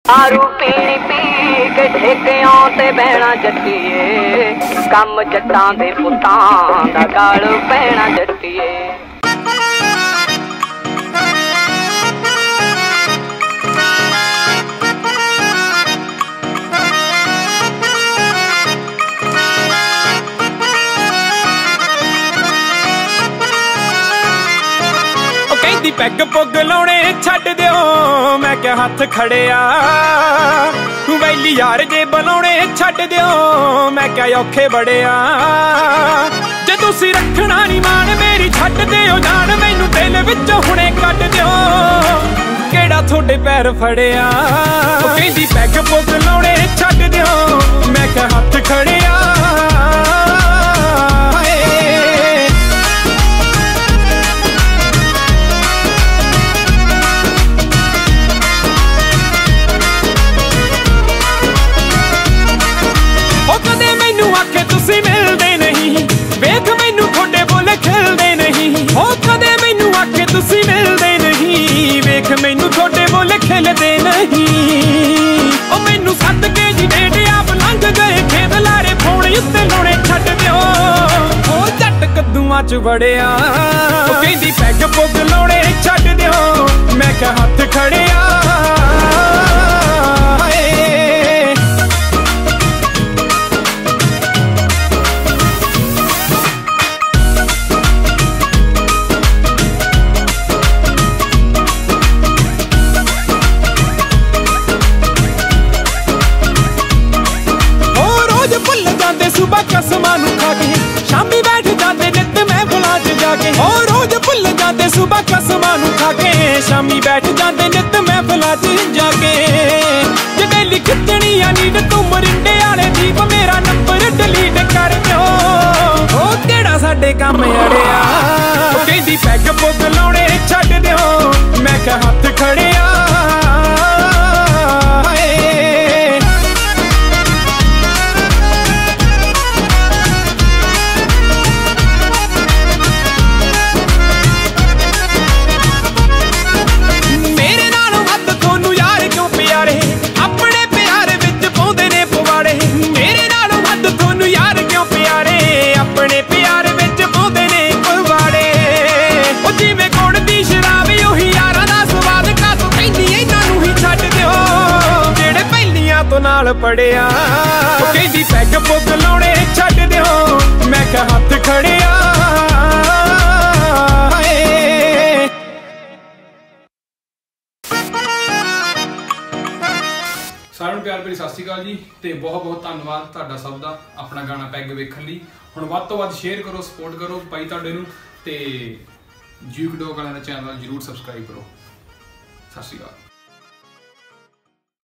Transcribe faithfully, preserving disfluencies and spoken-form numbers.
दारू पीनी पी के ठेकियां ते बहना जट्टीए, कम जट्टां दे पुत्तां दा गल पैना जट्टीए। पैग पुग लाने छड्ड दिओ, मैं क्या हथ खड़िया वैली यार जे बुलाने छड्ड दिओ, मैं क्या औखे बड़िया। जे तुसी रखना नी मान मेरी छड्ड दिओ जान, मैनू दिल विचों हुणे कड्ड दिओ, केड़ा थोड़े पैर फड़िया। कहंदी पैग पुग लाने छड्ड दिओ, मैं क्या हथ खड़िया। मैनू थोड़े बोले खिलते नहीं, ओ मैनू सद के जी डेडे आप लंघ गए खेत लारे फोन उत्ते लोने छड्ड दिओ, ओ जट कद्दूआं च वड़िया। कहंदी पैग पुग लाने छड्ड दिओ, मैं क्या हथ खड़िया। सुबह कसमां नूं खा के शामी बैठ जाते नित महफिलां च जाके, ओ रोज भुल जाते सुबह कसमां नूं खा के शामी बैठ जाते नित महफिलां च जाके। जे डेली खिच्चनी आ नींद तूं मरिंडे वाले दीप, मेरा नंबर डिलीट कर दिओ, ओ केड़ा साडे काम अड़िया। कहंदी पैग पुग लाने छड्ड दिओ, मैं क्या हथ खड़िया। नाल पड़िया कहंदी पैग पुग लाने छड्ड दिओ, मैं क्या हथ खड़िया। सारिਆਂ ਨੂੰ प्यार भरी सत श्री अकाल जी, ते बहुत बहुत धन्नवाद तुहाडा सब दा अपना गाना पैग वेखण लई। हुण वध तो वध शेयर करो, सपोर्ट करो भाई तुहाडे नूं, ते ज्यूक डॉग वालिਆਂ ਦਾ चैनल जरूर सबसक्राइब करो। सत श्री अकाल।